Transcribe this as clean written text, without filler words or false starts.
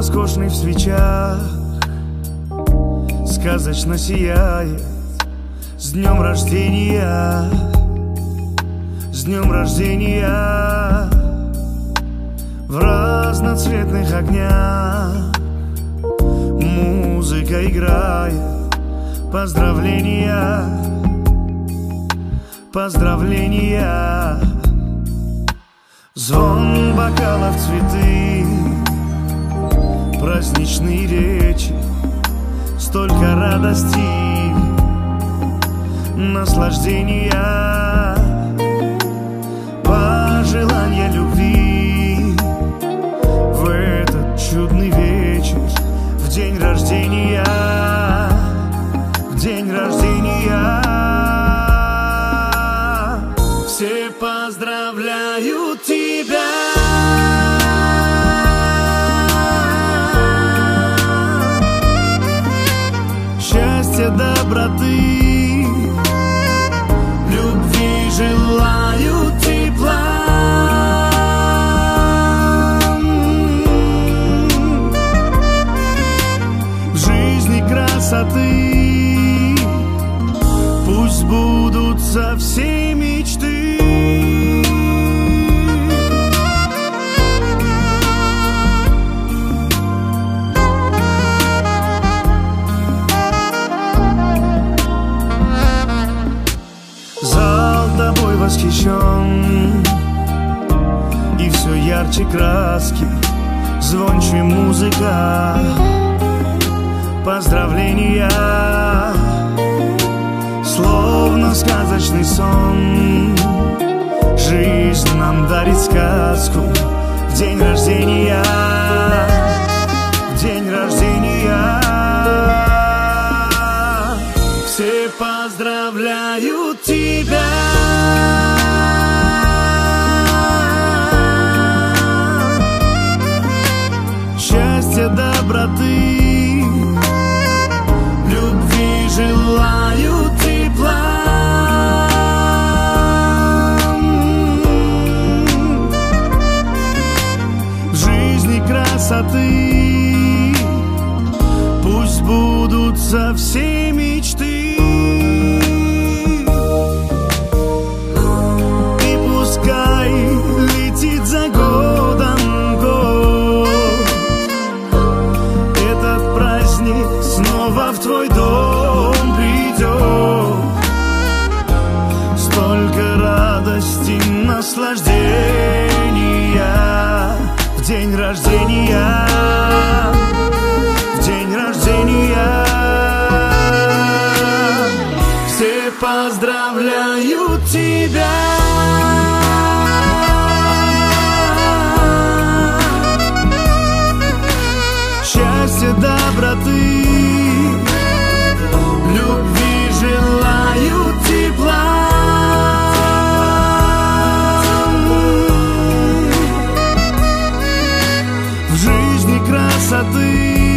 роскошный в свечах, сказочно сияет. С днем рождения, с днем рождения. В разноцветных огнях музыка играет. Поздравления, поздравления. Звон бокалов, цветы, праздничные речи, столько радости, наслаждения, пожелания любви в этот чудный вечер, в день рождения, в день рождения. Все поздравляют тебя. Счастья, доброты, любви желаю, тепла. В жизни красоты, пусть сбудутся все мечты. Тобой восхищен, и все ярче краски, звонче музыка, поздравления, словно сказочный сон. Жизнь нам дарит сказку в день рождения, в день рождения. Все поздравляют тебя. Счастья, доброты, любви желаю, тепла. В жизни красоты, пусть сбудутся все мечты. И пускай летит за годом год, этот праздник снова в твой дом придет. Столько радости, наслаждения в день рождения, в день рождения. Все поздравляют тебя. Счастья, доброты, любви желаю, тепла. В жизни красоты,